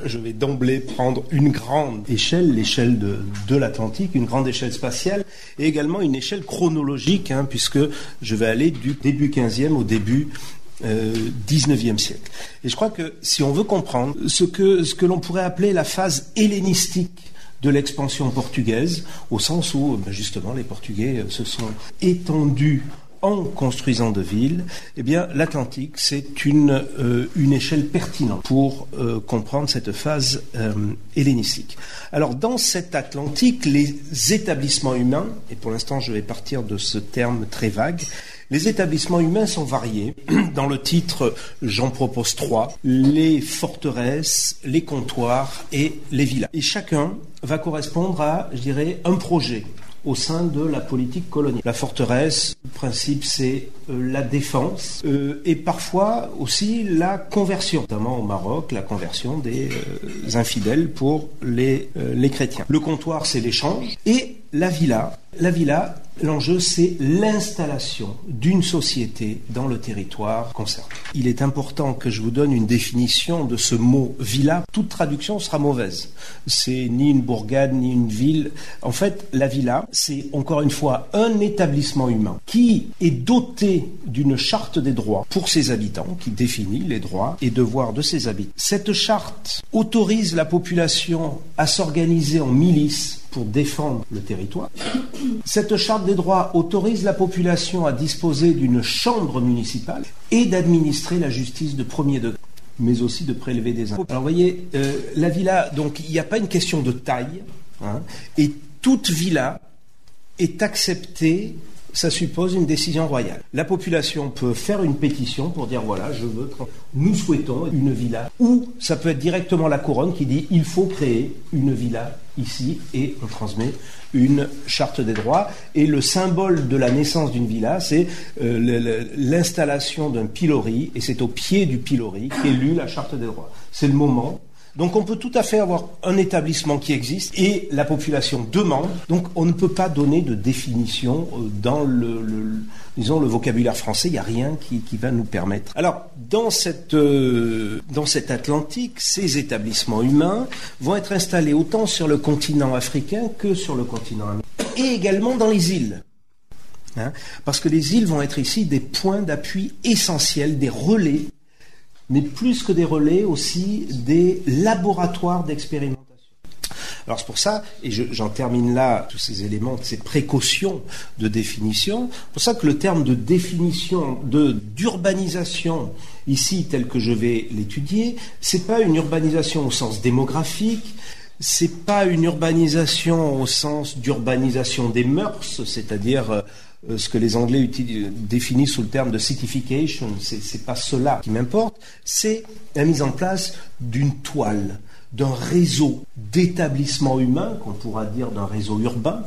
Je vais d'emblée prendre une grande échelle, l'échelle de l'Atlantique, une grande échelle spatiale, et également une échelle chronologique, puisque je vais aller du début 15e au début 19e siècle. Et je crois que si on veut comprendre ce que l'on pourrait appeler la phase hellénistique de l'expansion portugaise, au sens où justement les Portugais se sont étendus en construisant de villes, eh bien l'Atlantique c'est une échelle pertinente pour comprendre cette phase hellénistique. Alors dans cet Atlantique, les établissements humains, et pour l'instant je vais partir de ce terme très vague, les établissements humains sont variés. Dans le titre, j'en propose 3, les forteresses, les comptoirs et les villas. Et chacun va correspondre à, je dirais, un projet au sein de la politique coloniale. La forteresse, le principe, c'est la défense et parfois aussi la conversion, notamment au Maroc, la conversion des infidèles pour les chrétiens. Le comptoir, c'est l'échange. Et la villa, l'enjeu, c'est l'installation d'une société dans le territoire concerné. Il est important que je vous donne une définition de ce mot villa. Toute traduction sera mauvaise. C'est ni une bourgade, ni une ville. En fait, la villa, c'est encore une fois un établissement humain qui est doté d'une charte des droits pour ses habitants, qui définit les droits et devoirs de ses habitants. Cette charte autorise la population à s'organiser en milices pour défendre le territoire. Cette charte des droits autorise la population à disposer d'une chambre municipale et d'administrer la justice de premier degré, mais aussi de prélever des impôts. Alors vous voyez, la villa, donc il n'y a pas une question de taille, et toute villa est acceptée. Ça suppose une décision royale. La population peut faire une pétition pour dire voilà, nous souhaitons une villa. Ou ça peut être directement la couronne qui dit il faut créer une villa ici et on transmet une charte des droits. Et le symbole de la naissance d'une villa, c'est l'installation d'un pilori et c'est au pied du pilori qu'est lue la charte des droits. C'est le moment. Donc on peut tout à fait avoir un établissement qui existe et la population demande. Donc on ne peut pas donner de définition dans le vocabulaire français. Il n'y a rien qui va nous permettre. Alors dans cet Atlantique, ces établissements humains vont être installés autant sur le continent africain que sur le continent américain et également dans les îles. Parce que les îles vont être ici des points d'appui essentiels, des relais, mais plus que des relais aussi des laboratoires d'expérimentation. Alors c'est pour ça, et j'en termine là, tous ces éléments, ces précautions de définition, c'est pour ça que le terme de définition, d'urbanisation, ici tel que je vais l'étudier, c'est pas une urbanisation au sens démographique, c'est pas une urbanisation au sens d'urbanisation des mœurs, c'est-à-dire ce que les Anglais définissent sous le terme de cityfication, c'est pas cela qui m'importe, c'est la mise en place d'une toile, d'un réseau d'établissements humains, qu'on pourra dire d'un réseau urbain,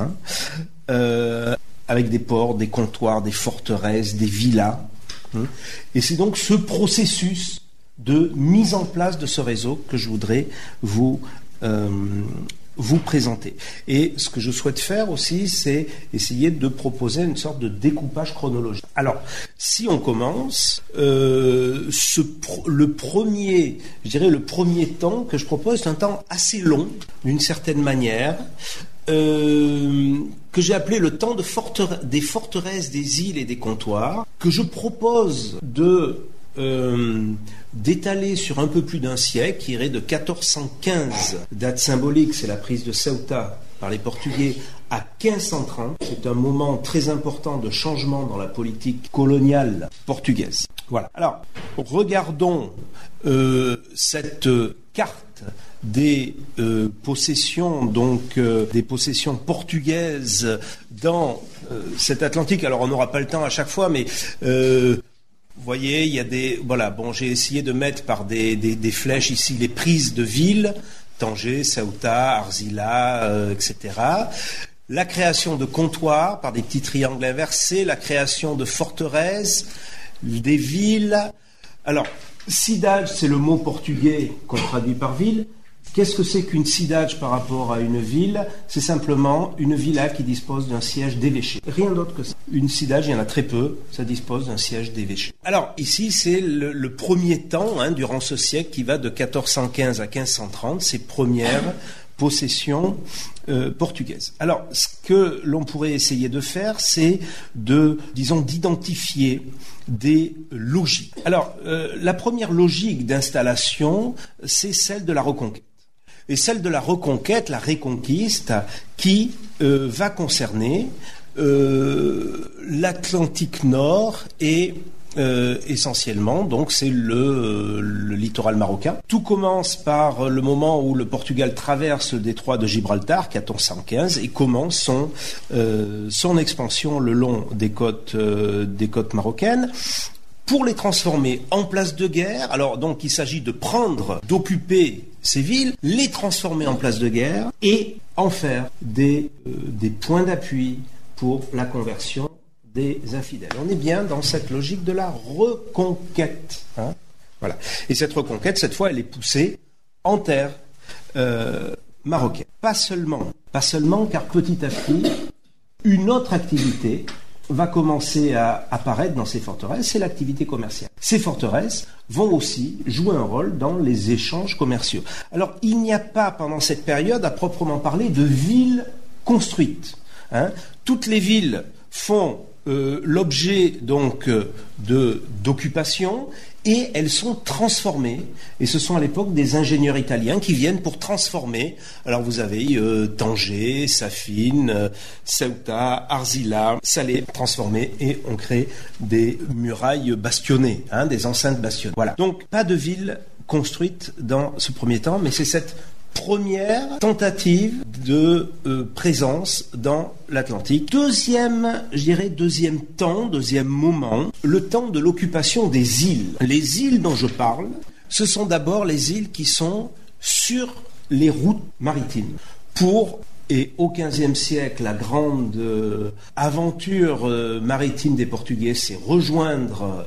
avec des ports, des comptoirs, des forteresses, des villas. Et c'est donc ce processus de mise en place de ce réseau que je voudrais vous présenter. Et ce que je souhaite faire aussi, c'est essayer de proposer une sorte de découpage chronologique. Alors, si on commence, le premier temps que je propose, c'est un temps assez long, d'une certaine manière, que j'ai appelé le temps des forteresses, des îles et des comptoirs, que je propose d'étaler sur un peu plus d'un siècle, qui irait de 1415, date symbolique, c'est la prise de Ceuta par les Portugais, à 1530. C'est un moment très important de changement dans la politique coloniale portugaise. Voilà. Alors, regardons cette carte des possessions, des possessions portugaises dans cet Atlantique. Alors, on n'aura pas le temps à chaque fois, mais vous voyez, il y a j'ai essayé de mettre par des flèches ici les prises de villes, Tanger, Ceuta, Arzila, etc. La création de comptoirs par des petits triangles inversés, la création de forteresses, des villes. Alors, cidade, c'est le mot portugais qu'on traduit par ville. Qu'est-ce que c'est qu'une cidade par rapport à une ville? C'est simplement une villa qui dispose d'un siège d'évêché. Rien d'autre que ça. Une cidade, il y en a très peu, ça dispose d'un siège d'évêché. Alors ici, c'est le premier temps, durant ce siècle, qui va de 1415 à 1530, ces premières possessions portugaises. Alors, ce que l'on pourrait essayer de faire, c'est d'identifier des logiques. Alors, la première logique d'installation, c'est celle de la Reconquête. Et celle de la Reconquête, la Reconquista, qui va concerner l'Atlantique Nord et essentiellement, donc c'est le littoral marocain. Tout commence par le moment où le Portugal traverse le détroit de Gibraltar, 1415, et commence son expansion le long des côtes marocaines, pour les transformer en places de guerre. Alors donc il s'agit d'occuper ces villes, les transformer en places de guerre et en faire des points d'appui pour la conversion des infidèles. On est bien dans cette logique de la reconquête. Voilà. Et cette reconquête, cette fois, elle est poussée en terre marocaine. Pas seulement, car petit à petit, une autre activité va commencer à apparaître dans ces forteresses, c'est l'activité commerciale. Ces forteresses vont aussi jouer un rôle dans les échanges commerciaux. Alors, il n'y a pas, pendant cette période, à proprement parler, de villes construites. Toutes les villes font l'objet donc d'occupation et elles sont transformées. Et ce sont à l'époque des ingénieurs italiens qui viennent pour transformer. Alors vous avez Tanger, Safine, Ceuta, Argila, Salé, transformés et on crée des murailles bastionnées, des enceintes bastionnées. Voilà. Donc pas de ville construite dans ce premier temps, mais c'est cette première tentative de présence dans l'Atlantique. Deuxième moment, le temps de l'occupation des îles. Les îles dont je parle, ce sont d'abord les îles qui sont sur les routes maritimes. Et au XVe siècle, la grande aventure maritime des Portugais, c'est rejoindre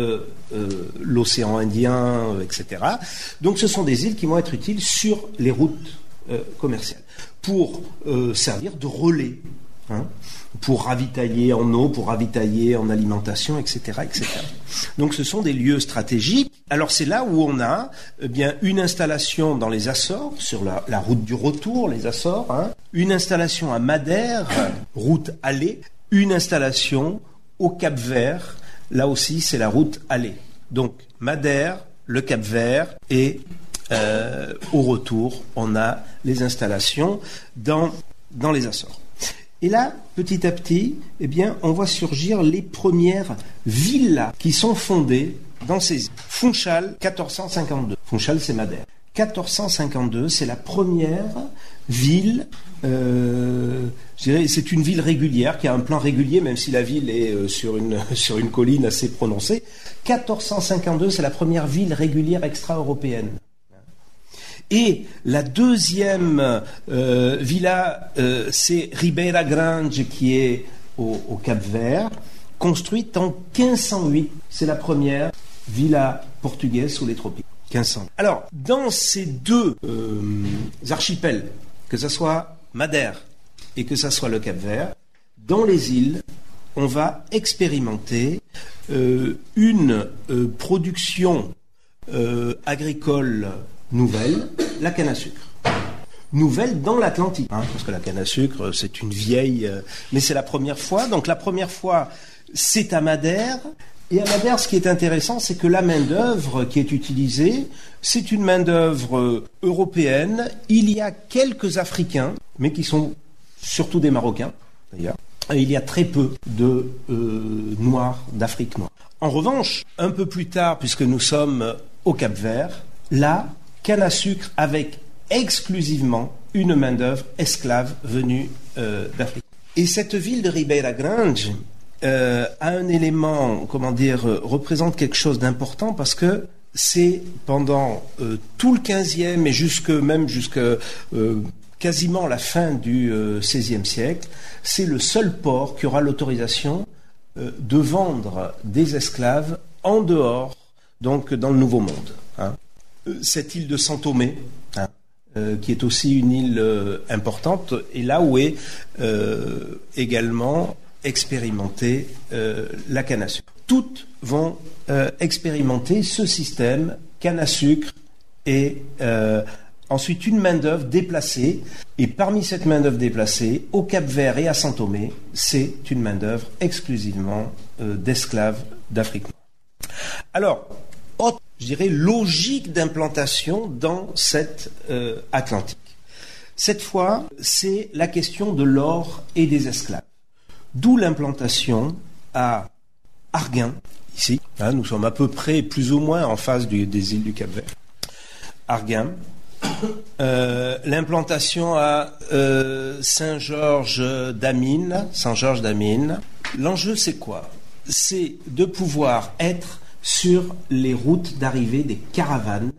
l'océan Indien, etc. Donc ce sont des îles qui vont être utiles sur les routes commerciales pour servir de relais, pour ravitailler en eau, pour ravitailler en alimentation, etc., etc. Donc ce sont des lieux stratégiques. Alors c'est là où on a une installation dans les Açores, sur la route du retour, les Açores, une installation à Madère, route allée, une installation au Cap-Vert, là aussi c'est la route allée. Donc Madère, le Cap-Vert et au retour, on a les installations dans les Açores. Et là, petit à petit, on voit surgir les premières villas qui sont fondées dans ces îles. Funchal, 1452. Funchal, c'est Madère. 1452, c'est la première ville, je dirais, c'est une ville régulière, qui a un plan régulier, même si la ville est sur une colline assez prononcée. 1452, c'est la première ville régulière extra-européenne. Et la deuxième villa, c'est Ribeira Grande, qui est au Cap-Vert, construite en 1508. C'est la première villa portugaise sous les tropiques. 1508. Alors, dans ces deux archipels, que ce soit Madère et que ce soit le Cap-Vert, dans les îles, on va expérimenter une production agricole nouvelle, la canne à sucre. Nouvelle dans l'Atlantique, parce que la canne à sucre, c'est une vieille... mais c'est la première fois. Donc la première fois, c'est à Madère. Et à Madère, ce qui est intéressant, c'est que la main-d'œuvre qui est utilisée, c'est une main-d'œuvre européenne. Il y a quelques Africains, mais qui sont surtout des Marocains, d'ailleurs. Et il y a très peu de Noirs, d'Afrique noire. En revanche, un peu plus tard, puisque nous sommes au Cap-Vert, là, canne à sucre avec exclusivement une main-d'œuvre esclave venue d'Afrique. Et cette ville de Ribeira Grande a un élément, représente quelque chose d'important parce que c'est pendant tout le 15e et jusque quasiment la fin du XVIe siècle, c'est le seul port qui aura l'autorisation de vendre des esclaves en dehors, donc dans le Nouveau Monde. Cette île de São Tomé, qui est aussi une île importante, et là où est également expérimentée la canne à sucre. Toutes vont expérimenter ce système canne à sucre et ensuite une main-d'œuvre déplacée. Et parmi cette main-d'œuvre déplacée, au Cap-Vert et à Saint-Thomé, c'est une main-d'œuvre exclusivement d'esclaves d'Afrique noire. Alors, autre, je dirais, logique d'implantation dans cette Atlantique. Cette fois, c'est la question de l'or et des esclaves. D'où l'implantation à Arguin, ici. Hein, nous sommes à peu près, plus ou moins, en face des îles du Cap-Vert. Arguin. L'implantation à Saint-Georges d'Amine. L'enjeu, c'est quoi? C'est de pouvoir être sur les routes d'arrivée des caravanes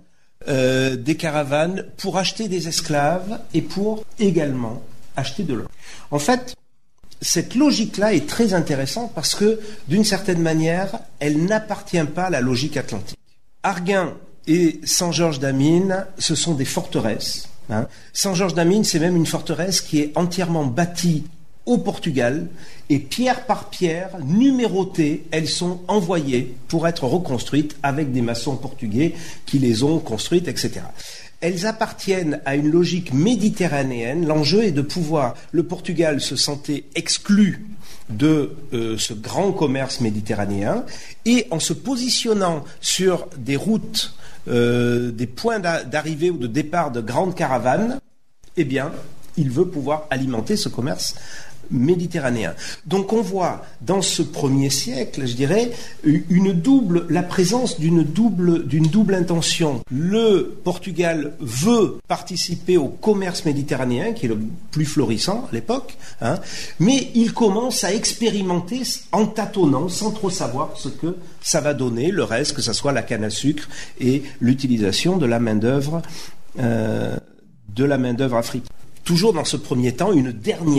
pour acheter des esclaves et pour également acheter de l'or. En fait, cette logique-là est très intéressante parce que, d'une certaine manière, elle n'appartient pas à la logique atlantique. Arguin et Saint-Georges-d'Amine, ce sont des forteresses. Hein. Saint-Georges-d'Amine, c'est même une forteresse qui est entièrement bâtie au Portugal, et pierre par pierre, numérotées, elles sont envoyées pour être reconstruites avec des maçons portugais qui les ont construites, etc. Elles appartiennent à une logique méditerranéenne. L'enjeu est de pouvoir... Le Portugal se sentait exclu de ce grand commerce méditerranéen, et en se positionnant sur des routes, des points d'arrivée ou de départ de grandes caravanes, eh bien, il veut pouvoir alimenter ce commerce méditerranéen. Donc on voit dans ce premier siècle, je dirais, la présence d'une double intention. Le Portugal veut participer au commerce méditerranéen, qui est le plus florissant à l'époque, hein, mais il commence à expérimenter en tâtonnant, sans trop savoir ce que ça va donner, le reste, que ce soit la canne à sucre et l'utilisation de la main-d'œuvre africaine. Toujours dans ce premier temps, une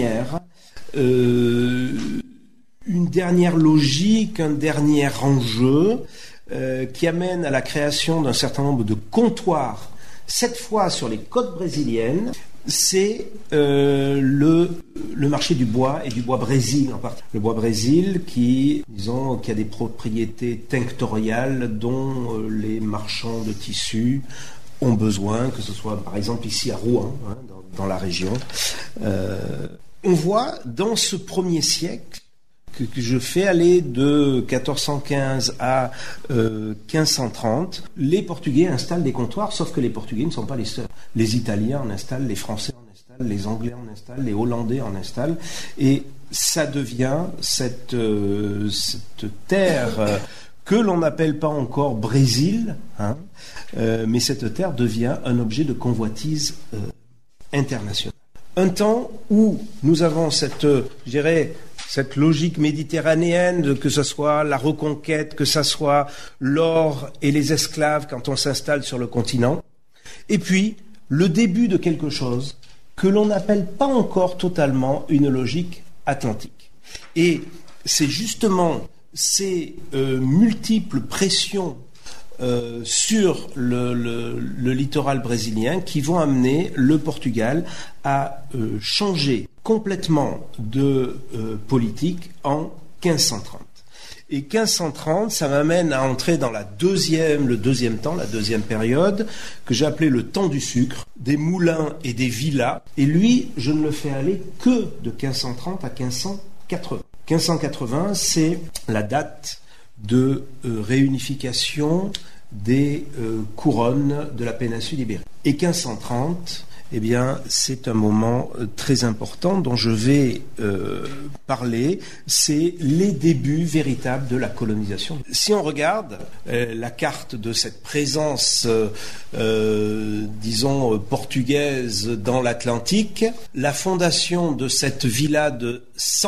dernière logique, un dernier enjeu qui amène à la création d'un certain nombre de comptoirs, cette fois sur les côtes brésiliennes. C'est le marché du bois et du bois Brésil en particulier. Le bois Brésil qui a des propriétés tinctoriales dont les marchands de tissus ont besoin, que ce soit par exemple ici à Rouen, hein, dans la région. On voit dans ce premier siècle que je fais aller de 1415 à 1530, les Portugais installent des comptoirs, sauf que les Portugais ne sont pas les seuls. Les Italiens en installent, les Français en installent, les Anglais en installent, les Hollandais en installent, et ça devient cette terre que l'on n'appelle pas encore Brésil, hein, mais cette terre devient un objet de convoitise internationale. Un temps où nous avons cette logique méditerranéenne, que ce soit la reconquête, que ce soit l'or et les esclaves quand on s'installe sur le continent, et puis le début de quelque chose que l'on n'appelle pas encore totalement une logique atlantique. Et c'est justement ces multiples pressions sur le littoral brésilien qui vont amener le Portugal à changer complètement de politique en 1530. Et 1530, ça m'amène à entrer dans le deuxième temps, la deuxième période, que j'ai appelé le temps du sucre, des moulins et des villas. Et lui, je ne le fais aller que de 1530 à 1580. 1580, c'est la date de réunification des couronnes de la péninsule ibérique. Et 1530, eh bien, c'est un moment très important dont je vais parler. C'est les débuts véritables de la colonisation. Si on regarde la carte de cette présence, disons, portugaise dans l'Atlantique, la fondation de cette villa de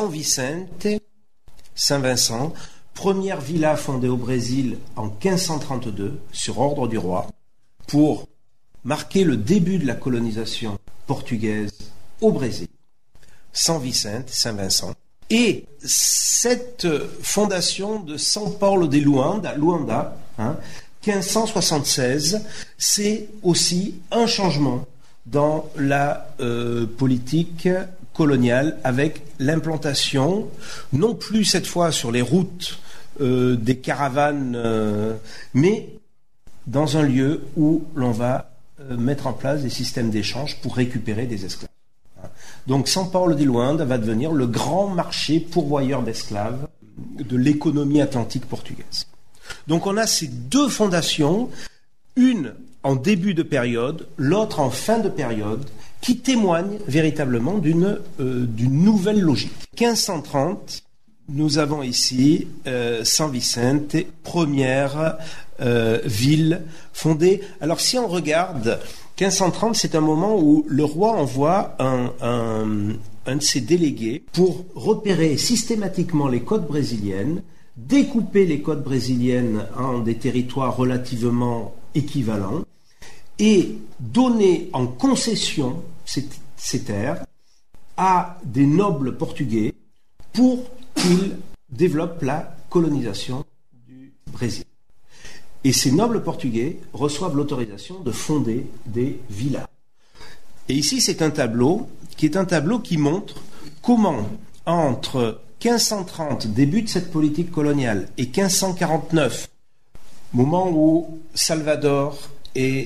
Saint-Vincent, première villa fondée au Brésil en 1532 sur ordre du roi pour marquer le début de la colonisation portugaise au Brésil. Saint-Vincent. Et cette fondation de São Paulo de Luanda, 1576, c'est aussi un changement dans la politique coloniale avec l'implantation, non plus cette fois sur les routes des caravanes, mais dans un lieu où l'on va mettre en place des systèmes d'échange pour récupérer des esclaves. Donc São Paulo de Luanda va devenir le grand marché pourvoyeur d'esclaves de l'économie atlantique portugaise. Donc on a ces deux fondations, une en début de période, l'autre en fin de période, qui témoignent véritablement d'une nouvelle logique. 1530, nous avons ici São Vicente, première ville fondée. Alors si on regarde, 1530, c'est un moment où le roi envoie un de ses délégués pour repérer systématiquement les côtes brésiliennes, découper les côtes brésiliennes en des territoires relativement équivalents et donner en concession ces terres à des nobles portugais pour qu'ils développent la colonisation du Brésil. Et ces nobles portugais reçoivent l'autorisation de fonder des villas. Et ici, c'est un tableau qui montre comment, entre 1530, début de cette politique coloniale, et 1549, moment où Salvador est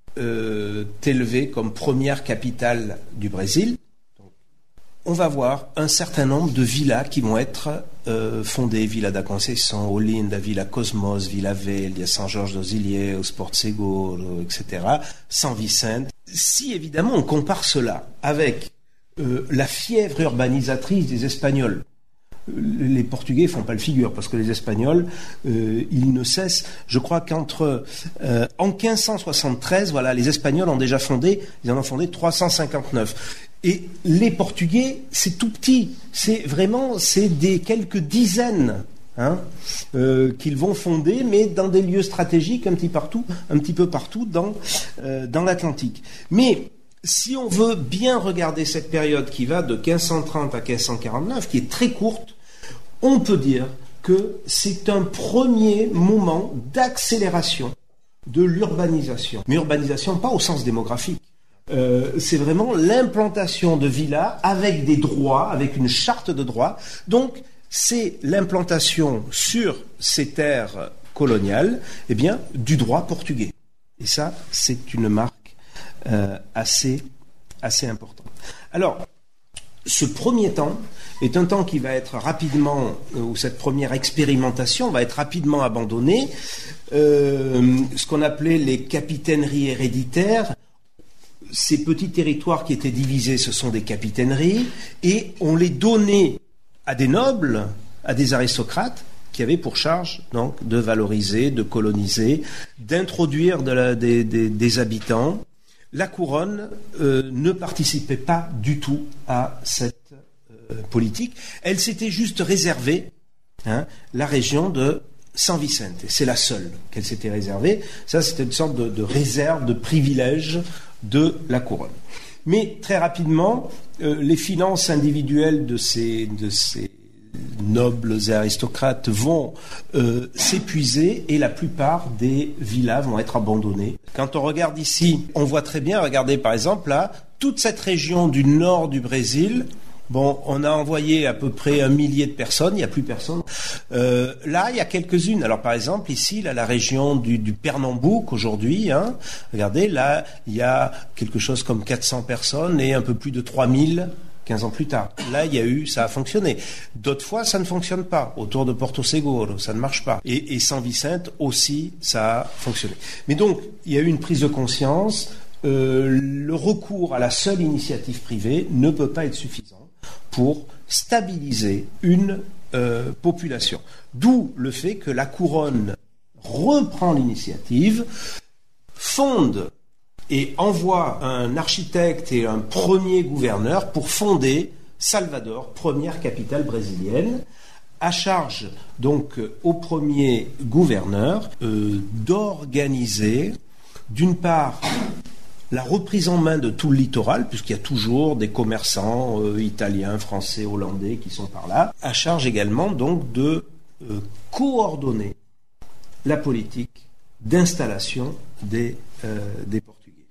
élevé comme première capitale du Brésil, on va voir un certain nombre de villas qui vont être fondées. Villa da Conceição, Olinda, Villa Cosmos, Villa Velha, São Jorge dos Ilhéus, Porto Seguro, etc. São Vicente. Si évidemment on compare cela avec la fièvre urbanisatrice des Espagnols, les Portugais font pas le figure parce que les Espagnols, ils ne cessent. Je crois qu'entre en 1573, voilà, les Espagnols ont déjà fondé, ils en ont fondé 359. Et les Portugais, c'est tout petit. C'est des quelques dizaines qu'ils vont fonder, mais dans des lieux stratégiques un petit peu partout dans l'Atlantique. Mais si on veut bien regarder cette période qui va de 1530 à 1549, qui est très courte, on peut dire que c'est un premier moment d'accélération de l'urbanisation. Mais urbanisation pas au sens démographique. C'est vraiment l'implantation de villas avec des droits, avec une charte de droits. Donc, c'est l'implantation sur ces terres coloniales, du droit portugais. Et ça, c'est une marque assez importante. Alors, ce premier temps est un temps qui va être rapidement, où cette première expérimentation va être rapidement abandonnée. Ce qu'on appelait les capitaineries héréditaires. Ces petits territoires qui étaient divisés, ce sont des capitaineries, et on les donnait à des nobles, à des aristocrates, qui avaient pour charge donc de valoriser, de coloniser, d'introduire des habitants. La couronne ne participait pas du tout à cette politique. Elle s'était juste réservée la région de São Vicente. C'est la seule qu'elle s'était réservée. Ça, c'était une sorte de réserve, de privilège de la couronne. Mais très rapidement, les finances individuelles de ces nobles et aristocrates vont s'épuiser et la plupart des villas vont être abandonnées. Quand on regarde ici, on voit très bien, regardez par exemple là, toute cette région du nord du Brésil. Bon, on a envoyé à peu près 1 millier de personnes, il n'y a plus personne. Là, il y a quelques-unes. Alors, par exemple, ici, là, la région du Pernambouc, aujourd'hui, regardez, là, il y a quelque chose comme 400 personnes et un peu plus de 3000 15 ans plus tard. Là, ça a fonctionné. D'autres fois, ça ne fonctionne pas. Autour de Porto Seguro, ça ne marche pas. Et São Vicente aussi, ça a fonctionné. Mais donc, il y a eu une prise de conscience. Le recours à la seule initiative privée ne peut pas être suffisant pour stabiliser une population. D'où le fait que la couronne reprend l'initiative, fonde et envoie un architecte et un premier gouverneur pour fonder Salvador, première capitale brésilienne, à charge donc au premier gouverneur d'organiser d'une part la reprise en main de tout le littoral, puisqu'il y a toujours des commerçants italiens, français, hollandais qui sont par là, à charge également donc de coordonner la politique d'installation des Portugais.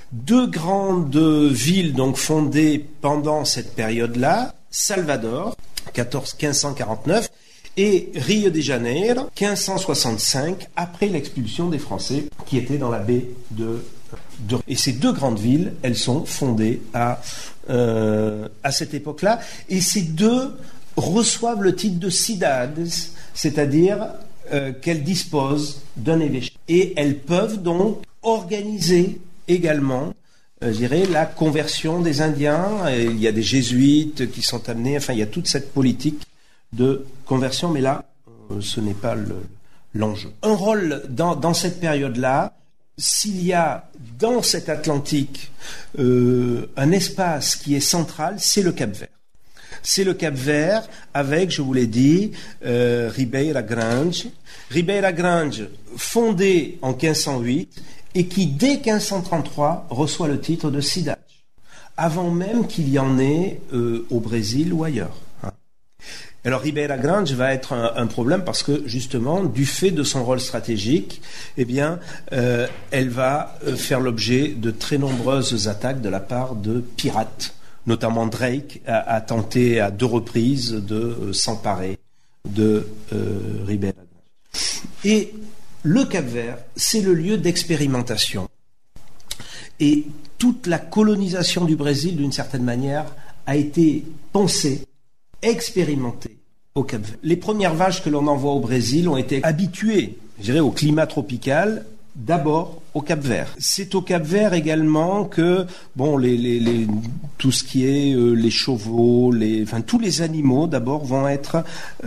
Deux grandes villes donc fondées pendant cette période-là, Salvador, 1549, et Rio de Janeiro, 1565, après l'expulsion des Français qui étaient dans la baie de... Et ces deux grandes villes, elles sont fondées à cette époque-là, et ces deux reçoivent le titre de cidades, c'est-à-dire qu'elles disposent d'un évêché. Et elles peuvent donc organiser également, je dirais, la conversion des Indiens. Et il y a des jésuites qui sont amenés, enfin il y a toute cette politique de conversion, mais là, ce n'est pas l'enjeu. Un rôle dans cette période-là, s'il y a dans cet Atlantique un espace qui est central, c'est le Cap-Vert. C'est le Cap-Vert avec, je vous l'ai dit, Ribeira Grande. Ribeira Grande, fondée en 1508 et qui, dès 1533, reçoit le titre de cidade, avant même qu'il y en ait au Brésil ou ailleurs. Alors Ribeira Grande va être un problème parce que justement, du fait de son rôle stratégique, eh bien, elle va faire l'objet de très nombreuses attaques de la part de pirates. Notamment Drake a tenté à 2 reprises de s'emparer de Ribeira Grande. Et le Cap-Vert, c'est le lieu d'expérimentation. Et toute la colonisation du Brésil, d'une certaine manière, a été pensée, expérimentée au Cap-Vert. Les premières vaches que l'on envoie au Brésil ont été habituées, je dirais, au climat tropical, d'abord au Cap-Vert. C'est au Cap-Vert également que tout ce qui est les chevaux, tous les animaux d'abord vont être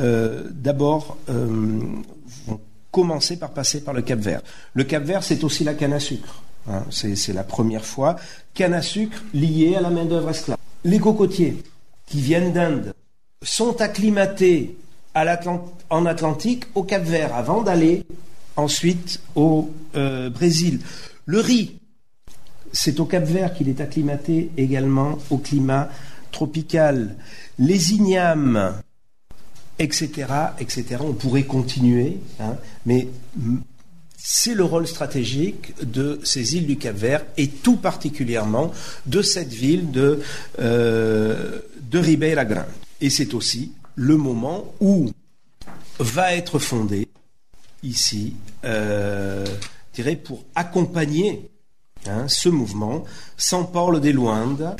vont commencer par passer par le Cap-Vert. Le Cap-Vert, c'est aussi la canne à sucre. C'est la première fois. Canne à sucre liée à la main-d'œuvre esclave. Les cocotiers qui viennent d'Inde sont acclimatés en Atlantique au Cap-Vert avant d'aller ensuite au Brésil. Le riz, c'est au Cap-Vert qu'il est acclimaté également au climat tropical. Les ignames, etc., etc. On pourrait continuer, mais c'est le rôle stratégique de ces îles du Cap-Vert et tout particulièrement de cette ville de Ribeira Grande. Et c'est aussi le moment où va être fondée ici, pour accompagner ce mouvement, São Paulo de Luanda,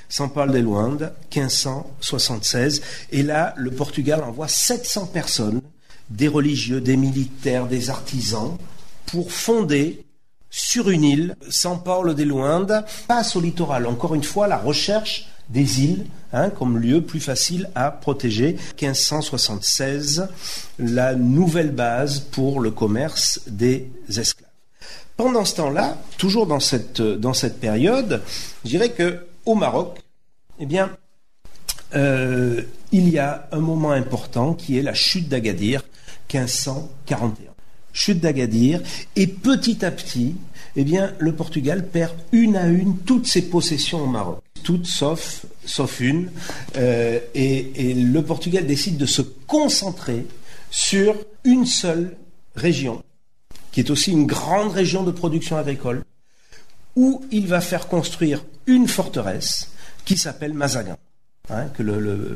1576. Et là, le Portugal envoie 700 personnes, des religieux, des militaires, des artisans, pour fonder sur une île, São Paulo de Luanda, passe au littoral. Encore une fois, la recherche des îles comme lieu plus facile à protéger. 1576, la nouvelle base pour le commerce des esclaves. Pendant ce temps-là, toujours dans cette période, je dirais qu'au Maroc, eh bien, il y a un moment important qui est la chute d'Agadir, 1541. Chute d'Agadir, et petit à petit, eh bien, le Portugal perd une à une toutes ses possessions au Maroc, toutes sauf une, et le Portugal décide de se concentrer sur une seule région, qui est aussi une grande région de production agricole, où il va faire construire une forteresse qui s'appelle Mazagan, que le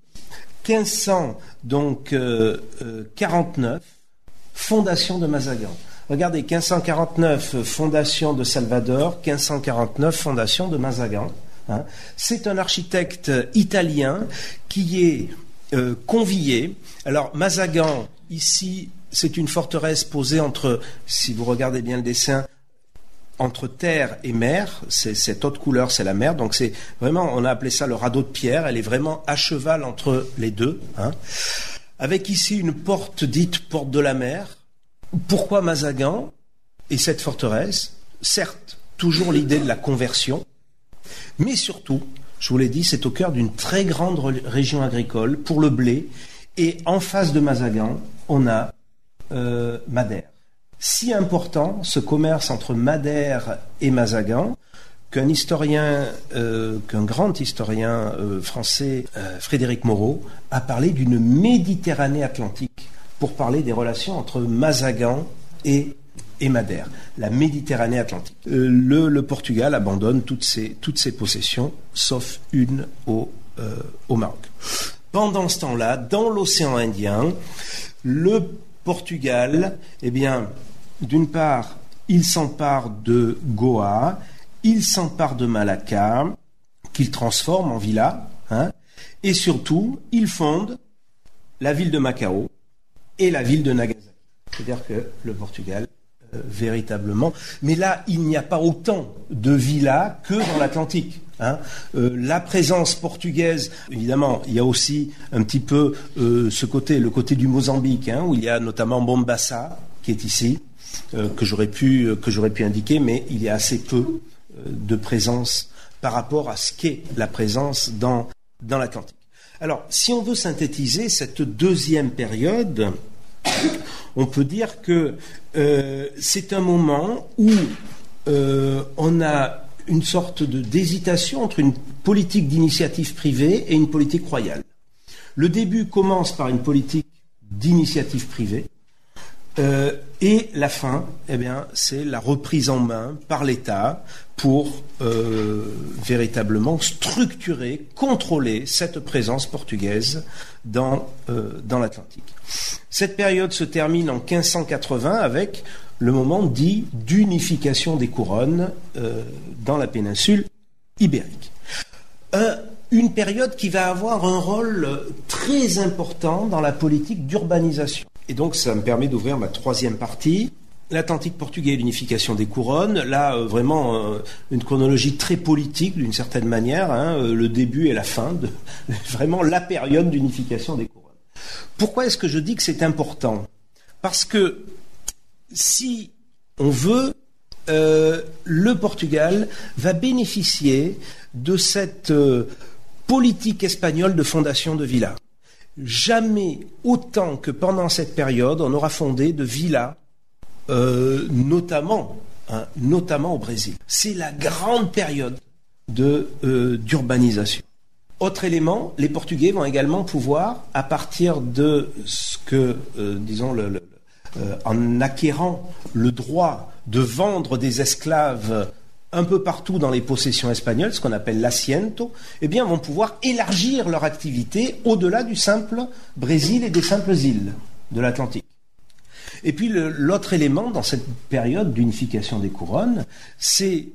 1549, fondation de Mazagan. Regardez, 1549, fondation de Salvador, 1549, fondation de Mazagan. C'est un architecte italien qui est convié. Alors, Mazagan, ici, c'est une forteresse posée entre, si vous regardez bien le dessin, entre terre et mer. Cette haute couleur, c'est la mer. Donc, c'est vraiment, on a appelé ça le radeau de pierre. Elle est vraiment à cheval entre les deux. Avec ici une porte dite porte de la mer. Pourquoi Mazagan et cette forteresse? Certes, toujours l'idée de la conversion, mais surtout, je vous l'ai dit, c'est au cœur d'une très grande région agricole pour le blé, et en face de Mazagan, on a Madère. Si important, ce commerce entre Madère et Mazagan, qu'un grand historien français, Frédéric Moreau, a parlé d'une Méditerranée atlantique pour parler des relations entre Mazagan et et Madère, la Méditerranée atlantique. Le Portugal abandonne toutes ses possessions, sauf une au Maroc. Pendant ce temps-là, dans l'océan Indien, le Portugal, eh bien, d'une part, il s'empare de Goa, il s'empare de Malacca, qu'il transforme en villa, et surtout, il fonde la ville de Macao et la ville de Nagasaki. C'est-à-dire que le Portugal, véritablement... Mais là, il n'y a pas autant de villas que dans l'Atlantique. La présence portugaise, évidemment, il y a aussi un petit peu le côté du Mozambique, où il y a notamment Mombasa, qui est ici, que j'aurais pu indiquer, mais il y a assez peu de présence par rapport à ce qu'est la présence dans l'Atlantique. Alors, si on veut synthétiser cette deuxième période, on peut dire que c'est un moment où on a une sorte d'hésitation entre une politique d'initiative privée et une politique royale. Le début commence par une politique d'initiative privée, et la fin, eh bien, c'est la reprise en main par l'État pour véritablement structurer, contrôler cette présence portugaise dans l'Atlantique. Cette période se termine en 1580 avec le moment dit d'unification des couronnes dans la péninsule ibérique. Une période qui va avoir un rôle très important dans la politique d'urbanisation. Et donc, ça me permet d'ouvrir ma troisième partie. L'Atlantique portugais et l'unification des couronnes. Là, vraiment, une chronologie très politique, d'une certaine manière. Le début et la fin de vraiment la période d'unification des couronnes. Pourquoi est-ce que je dis que c'est important ? Parce que si on veut, le Portugal va bénéficier de cette politique espagnole de fondation de villas. Jamais autant que pendant cette période, on aura fondé de villas, notamment au Brésil. C'est la grande période d'urbanisation. Autre élément, les Portugais vont également pouvoir, à partir de ce que, en acquérant le droit de vendre des esclaves un peu partout dans les possessions espagnoles, ce qu'on appelle l'asiento, eh bien, vont pouvoir élargir leur activité au-delà du simple Brésil et des simples îles de l'Atlantique. Et puis l'autre élément dans cette période d'unification des couronnes, c'est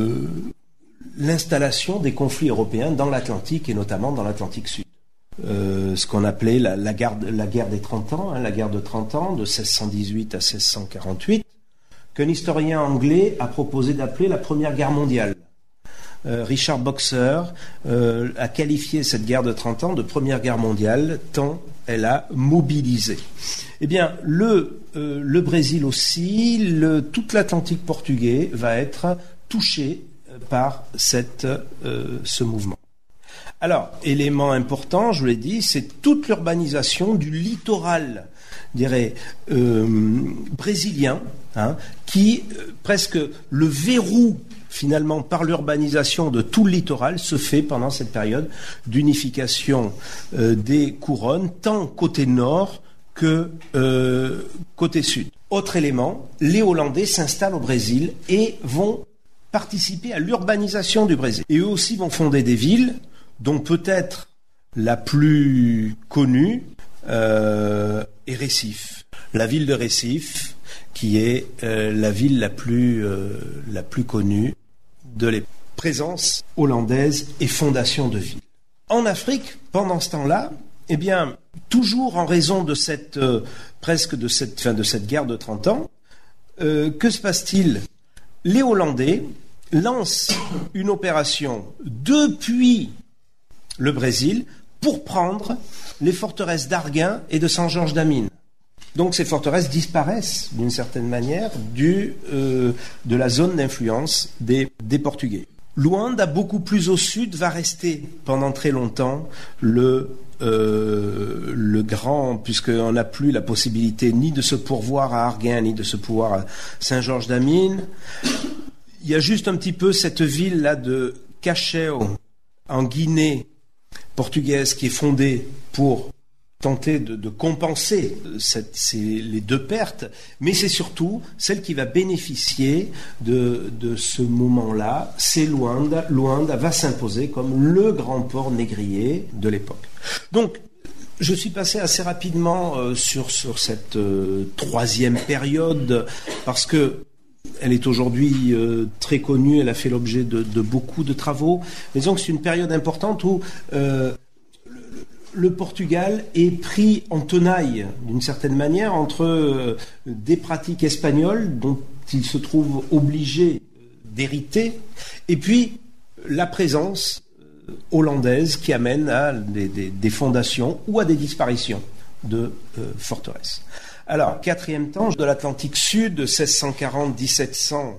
l'installation des conflits européens dans l'Atlantique et notamment dans l'Atlantique Sud. Ce qu'on appelait la guerre des 30 ans, la guerre de 30 ans, de 1618 à 1648, qu'un historien anglais a proposé d'appeler la Première Guerre mondiale. Richard Boxer a qualifié cette guerre de 30 ans de Première Guerre mondiale, tant elle a mobilisé. Eh bien, le Brésil aussi, toute l'Atlantique portugais va être touché par ce mouvement. Alors, élément important, je vous l'ai dit, c'est toute l'urbanisation du littoral, je dirais, brésilien, qui, presque le verrou, finalement, par l'urbanisation de tout le littoral, se fait pendant cette période d'unification des couronnes, tant côté nord que côté sud. Autre élément, les Hollandais s'installent au Brésil et vont participer à l'urbanisation du Brésil. Et eux aussi vont fonder des villes, dont peut-être la plus connue est Recife. La ville de Recife, qui est la ville la plus connue de la présence hollandaise et fondation de ville. En Afrique, pendant ce temps-là, eh bien, toujours en raison de cette guerre de 30 ans, que se passe-t-il ? Les Hollandais lancent une opération depuis le Brésil pour prendre les forteresses d'Arguin et de Saint-Georges-d'Amine. Donc ces forteresses disparaissent d'une certaine manière de la zone d'influence des Portugais. Luanda, beaucoup plus au sud, va rester pendant très longtemps le grand, puisqu'on n'a plus la possibilité ni de se pourvoir à Arguin, ni de se pourvoir à Saint-Georges-d'Amine. Il y a juste un petit peu cette ville-là de Cacheu, en Guinée portugaise, qui est fondée pour tenter de compenser les deux pertes, mais c'est surtout celle qui va bénéficier de ce moment-là. C'est Luanda. Luanda va s'imposer comme le grand port négrier de l'époque. Donc, je suis passé assez rapidement sur cette troisième période parce que elle est aujourd'hui très connue, elle a fait l'objet de beaucoup de travaux. Mais donc c'est une période importante où le Portugal est pris en tenaille, d'une certaine manière, entre des pratiques espagnoles dont il se trouve obligé d'hériter, et puis la présence hollandaise qui amène à des fondations ou à des disparitions de forteresses. Alors, quatrième temps de l'Atlantique Sud, 1640-1750.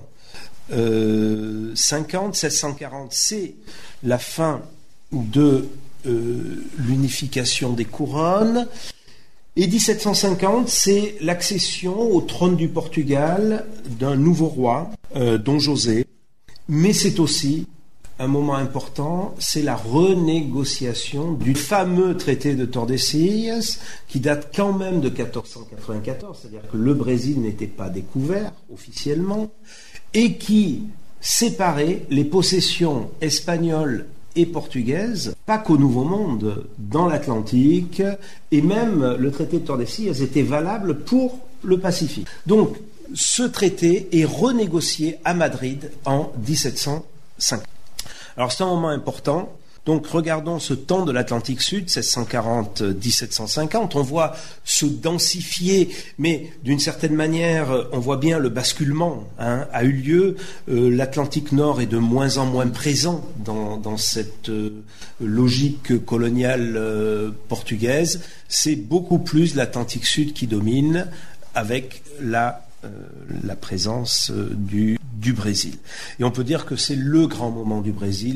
1640, c'est la fin de l'unification des couronnes. Et 1750, c'est l'accession au trône du Portugal d'un nouveau roi, Dom José. Mais c'est aussi un moment important, c'est la renégociation du fameux traité de Tordesillas, qui date quand même de 1494, c'est-à-dire que le Brésil n'était pas découvert officiellement, et qui séparait les possessions espagnoles et portugaises, pas qu'au Nouveau Monde, dans l'Atlantique, et même le traité de Tordesillas était valable pour le Pacifique. Donc, ce traité est renégocié à Madrid en 1750. Alors c'est un moment important. Donc regardons ce temps de l'Atlantique Sud, 1640-1750. On voit se densifier, mais d'une certaine manière, on voit bien le basculement a eu lieu. L'Atlantique Nord est de moins en moins présent dans cette logique coloniale portugaise. C'est beaucoup plus l'Atlantique Sud qui domine avec la présence du Brésil. Et on peut dire que c'est le grand moment du Brésil,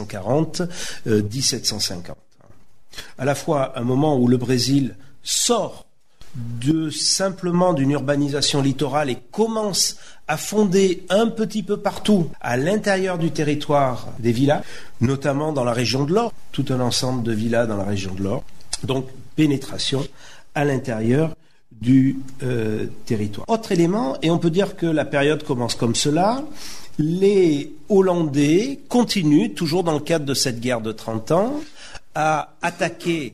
1640-1750. À la fois un moment où le Brésil sort simplement d'une urbanisation littorale et commence à fonder un petit peu partout à l'intérieur du territoire des villas, notamment dans la région de l'Or, tout un ensemble de villas dans la région de l'Or. Donc pénétration à l'intérieur du territoire. Autre élément, et on peut dire que la période commence comme cela, les Hollandais continuent, toujours dans le cadre de cette guerre de 30 ans, à attaquer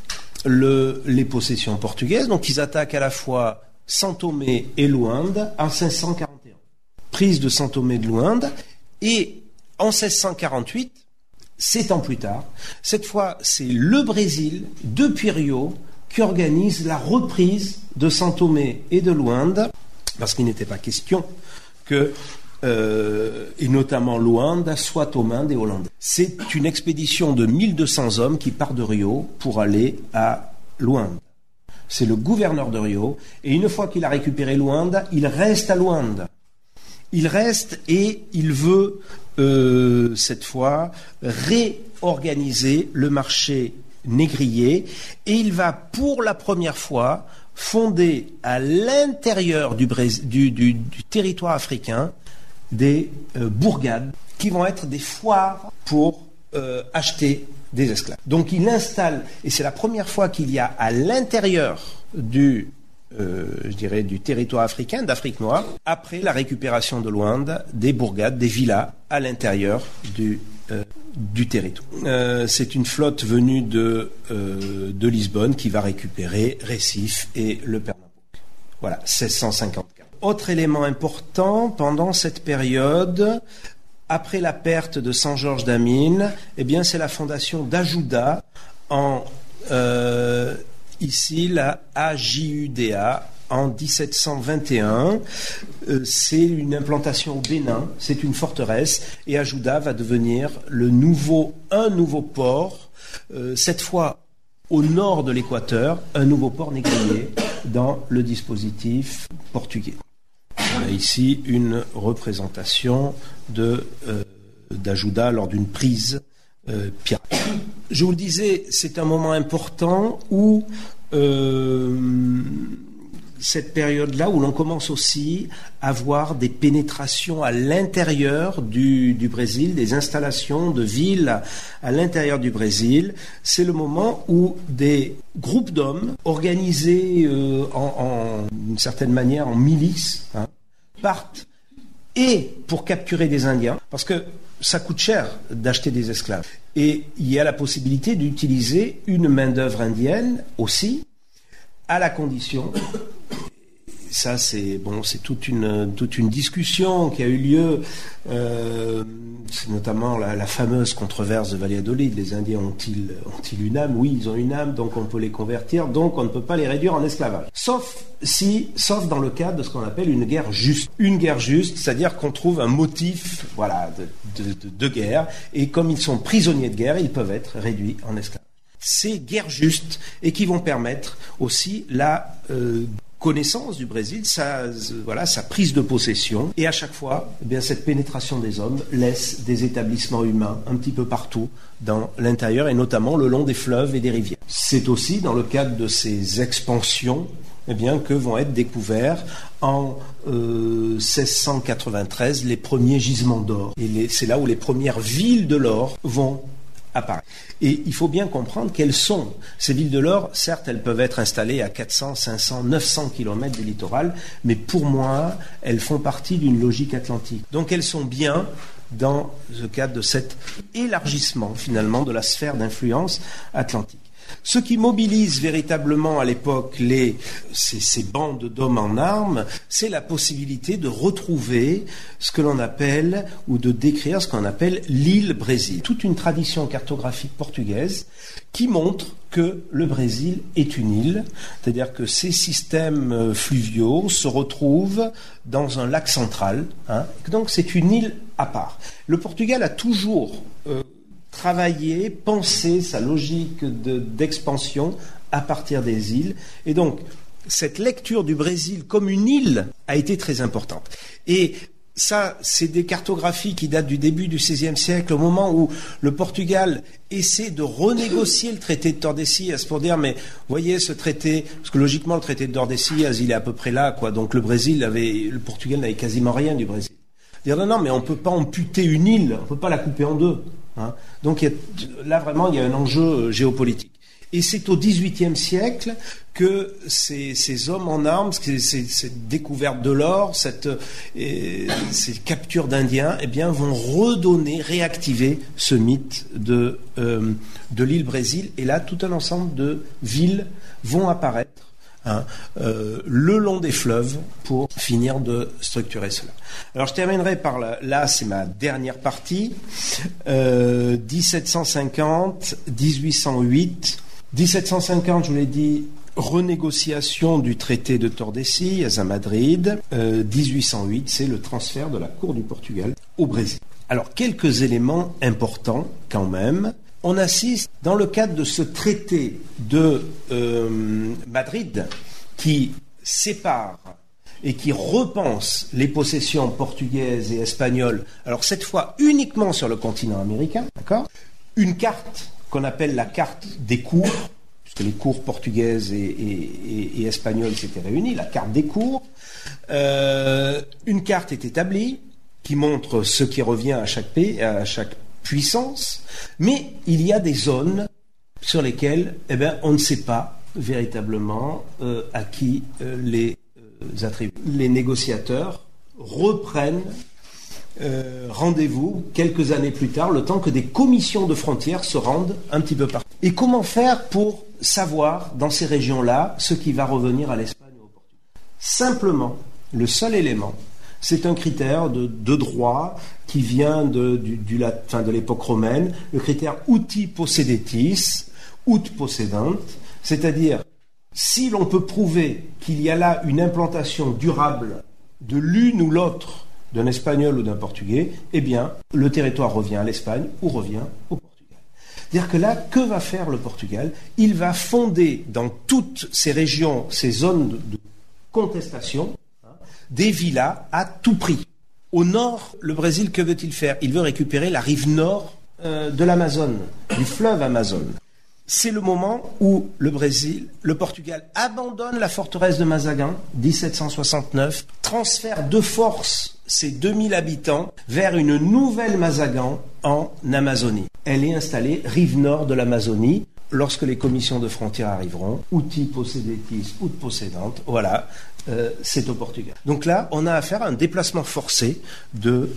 les possessions portugaises. Donc ils attaquent à la fois São Tomé et Luanda en 1641. Prise de São Tomé de Luanda, et en 1648, 7 ans plus tard, cette fois c'est le Brésil, depuis Rio, qui organise la reprise de São Tomé et de Luanda, parce qu'il n'était pas question que, et notamment Luanda, soit aux mains des Hollandais. C'est une expédition de 1200 hommes qui part de Rio pour aller à Luanda. C'est le gouverneur de Rio, et une fois qu'il a récupéré Luanda, il reste à Luanda. Il reste et il veut, cette fois, réorganiser le marché négrier, et il va pour la première fois fonder à l'intérieur du territoire africain des bourgades qui vont être des foires pour acheter des esclaves. Donc il installe, et c'est la première fois qu'il y a à l'intérieur du territoire africain, d'Afrique noire, après la récupération de Luanda, des bourgades, des villas à l'intérieur du territoire. C'est une flotte venue de Lisbonne qui va récupérer Recife et le Pernambouc. Voilà, 1654. Autre élément important, pendant cette période, après la perte de Saint-Georges d'Amine, eh bien, c'est la fondation d'Ajuda ici la AJUDA en 1721. C'est une implantation au Bénin, c'est une forteresse, et Ajuda va devenir un nouveau port, cette fois au nord de l'Équateur, un nouveau port négrier dans le dispositif portugais. On a ici une représentation d'Ajuda lors d'une prise pirate. Je vous le disais, c'est un moment important où cette période-là où l'on commence aussi à voir des pénétrations à l'intérieur du Brésil, des installations de villes à l'intérieur du Brésil. C'est le moment où des groupes d'hommes organisés d'une certaine manière en milices partent et pour capturer des Indiens, parce que ça coûte cher d'acheter des esclaves. Et il y a la possibilité d'utiliser une main-d'œuvre indienne aussi, à la condition, ça c'est toute une discussion qui a eu lieu, c'est notamment la fameuse controverse de Valladolid. Les Indiens ont-ils une âme? Oui, ils ont une âme, donc on peut les convertir, donc on ne peut pas les réduire en esclavage. Sauf dans le cadre de ce qu'on appelle une guerre juste. Une guerre juste, c'est-à-dire qu'on trouve un motif, de guerre, et comme ils sont prisonniers de guerre, ils peuvent être réduits en esclavage. Ces guerres justes et qui vont permettre aussi la connaissance du Brésil, sa prise de possession. Et à chaque fois, cette pénétration des hommes laisse des établissements humains un petit peu partout dans l'intérieur et notamment le long des fleuves et des rivières. C'est aussi dans le cadre de ces expansions que vont être découverts en 1693 les premiers gisements d'or. Et c'est là où les premières villes de l'or vont apparaître. Et il faut bien comprendre quelles sont ces villes de l'or. Certes, elles peuvent être installées à 400, 500, 900 km du littoral, mais pour moi, elles font partie d'une logique atlantique. Donc elles sont bien dans le cadre de cet élargissement, finalement, de la sphère d'influence atlantique. Ce qui mobilise véritablement à l'époque ces bandes d'hommes en armes, c'est la possibilité de retrouver ce que l'on appelle, ou de décrire ce qu'on appelle l'île Brésil. Toute une tradition cartographique portugaise qui montre que le Brésil est une île, c'est-à-dire que ces systèmes fluviaux se retrouvent dans un lac central, donc c'est une île à part. Le Portugal a toujours travailler, penser sa logique d'expansion à partir des îles. Et donc, cette lecture du Brésil comme une île a été très importante. Et ça, c'est des cartographies qui datent du début du XVIe siècle, au moment où le Portugal essaie de renégocier le traité de Tordesillas pour dire, mais voyez ce traité, parce que logiquement, le traité de Tordesillas, il est à peu près là, quoi. Donc le Portugal n'avait quasiment rien du Brésil. Dire, non, mais on ne peut pas amputer une île, on ne peut pas la couper en deux. Donc là vraiment il y a un enjeu géopolitique. Et c'est au XVIIIe siècle que ces hommes en armes, cette découverte de l'or, ces captures d'Indiens, vont réactiver ce mythe de l'île Brésil. Et là, tout un ensemble de villes vont apparaître le long des fleuves pour finir de structurer cela. Alors je terminerai par là c'est ma dernière partie, 1750, 1808. 1750, je vous l'ai dit, renégociation du traité de Tordesillas à Madrid. 1808, c'est le transfert de la cour du Portugal au Brésil. Alors quelques éléments importants quand même. On assiste, dans le cadre de ce traité de Madrid, qui sépare et qui repense les possessions portugaises et espagnoles, alors cette fois uniquement sur le continent américain, d'accord ? Une carte qu'on appelle la carte des cours, puisque les cours portugaises et espagnoles s'étaient réunies, la carte des cours. Une carte est établie qui montre ce qui revient à chaque pays, à chaque puissance, mais il y a des zones sur lesquelles on ne sait pas véritablement à qui les attribuer. Les négociateurs reprennent rendez-vous quelques années plus tard, le temps que des commissions de frontières se rendent un petit peu partout. Et comment faire pour savoir dans ces régions-là ce qui va revenir à l'Espagne ou au Portugal ? Simplement, le seul élément, c'est un critère de droit qui vient de l'époque romaine, le critère uti possedetis, ut possedant, c'est-à-dire si l'on peut prouver qu'il y a là une implantation durable de l'une ou l'autre d'un Espagnol ou d'un Portugais, le territoire revient à l'Espagne ou revient au Portugal. C'est-à-dire que là, que va faire le Portugal ? Il va fonder dans toutes ces régions, ces zones de contestation, des villas à tout prix. Au nord, le Brésil, que veut-il faire ? Il veut récupérer la rive nord de l'Amazone, du fleuve Amazone. c'est le moment où le Portugal abandonne la forteresse de Mazagan, 1769, transfère de force ses 2000 habitants vers une nouvelle Mazagan en Amazonie. Elle est installée rive nord de l'Amazonie. Lorsque les commissions de frontières arriveront, uti posseditis ut possedant, voilà, c'est au Portugal. Donc là, on a affaire à un déplacement forcé de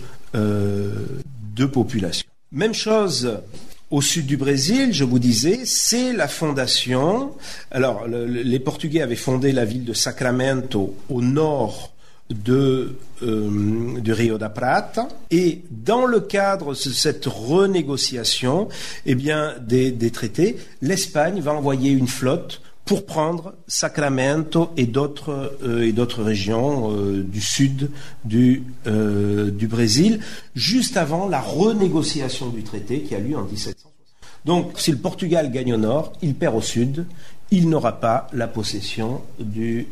population. Même chose au sud du Brésil, je vous disais, c'est la fondation. Alors, les Portugais avaient fondé la ville de Sacramento au nord du Rio da Prata, et dans le cadre de cette renégociation, eh bien, des traités, l'Espagne va envoyer une flotte pour prendre Sacramento et d'autres régions du sud du Brésil, juste avant la renégociation du traité qui a lieu en 1760. Donc, si le Portugal gagne au nord, il perd au sud. Il n'aura pas la possession de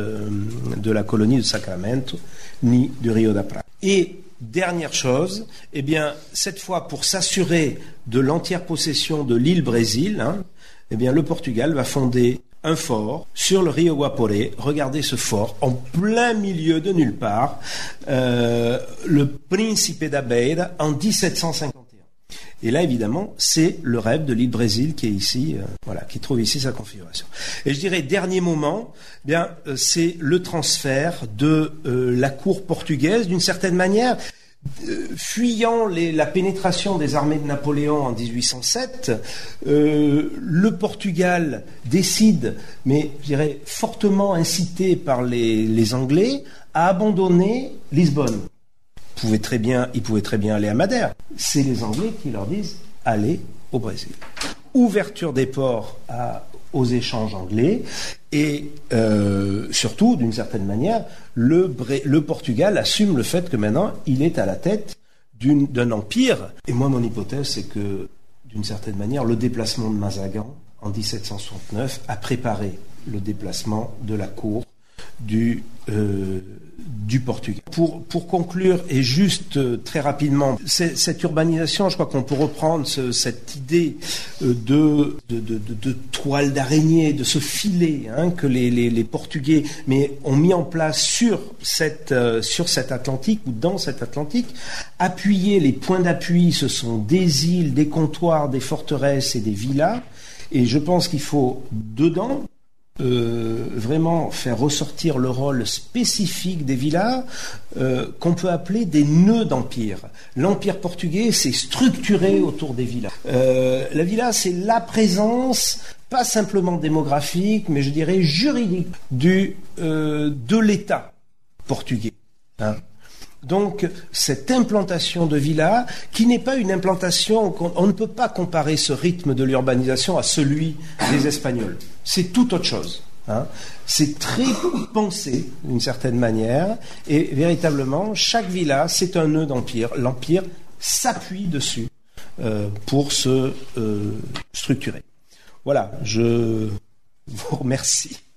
la colonie de Sacramento ni du Rio da Prata. Et dernière chose, eh bien, cette fois, pour s'assurer de l'entière possession de l'île Brésil, eh bien, le Portugal va fonder un fort sur le Rio Guaporé. Regardez ce fort en plein milieu de nulle part, le Príncipe da Beira en 1751. Et là, évidemment, c'est le rêve de l'île Brésil qui est ici, qui trouve ici sa configuration. Et je dirais, dernier moment, bien, c'est le transfert de la cour portugaise, d'une certaine manière, fuyant la pénétration des armées de Napoléon en 1807, le Portugal décide, mais je dirais fortement incité par les Anglais, à abandonner Lisbonne. Ils pouvaient très bien aller à Madère. C'est les Anglais qui leur disent « allez au Brésil ». Ouverture des ports aux échanges anglais et surtout, d'une certaine manière, le Portugal assume le fait que maintenant, il est à la tête d'un empire. Et moi, mon hypothèse, c'est que, d'une certaine manière, le déplacement de Mazagan en 1769 a préparé le déplacement de la cour du Portugal. Pour conclure, et juste très rapidement, cette urbanisation, je crois qu'on peut reprendre cette idée de toile d'araignée, de ce filet que les Portugais ont mis en place sur cet Atlantique ou dans cet Atlantique. Appuyer, les points d'appui, ce sont des îles, des comptoirs, des forteresses et des villas. Et je pense qu'il faut, dedans, vraiment faire ressortir le rôle spécifique des villas qu'on peut appeler des nœuds d'empire. L'empire portugais s'est structuré autour des villas. La villa, c'est la présence, pas simplement démographique, mais je dirais juridique de l'État portugais. Donc, cette implantation de villas, qui n'est pas une implantation, on ne peut pas comparer ce rythme de l'urbanisation à celui des Espagnols. C'est tout autre chose. C'est très pensé, d'une certaine manière, et véritablement, chaque villa, c'est un nœud d'empire. L'empire s'appuie dessus pour se structurer. Voilà, je vous remercie.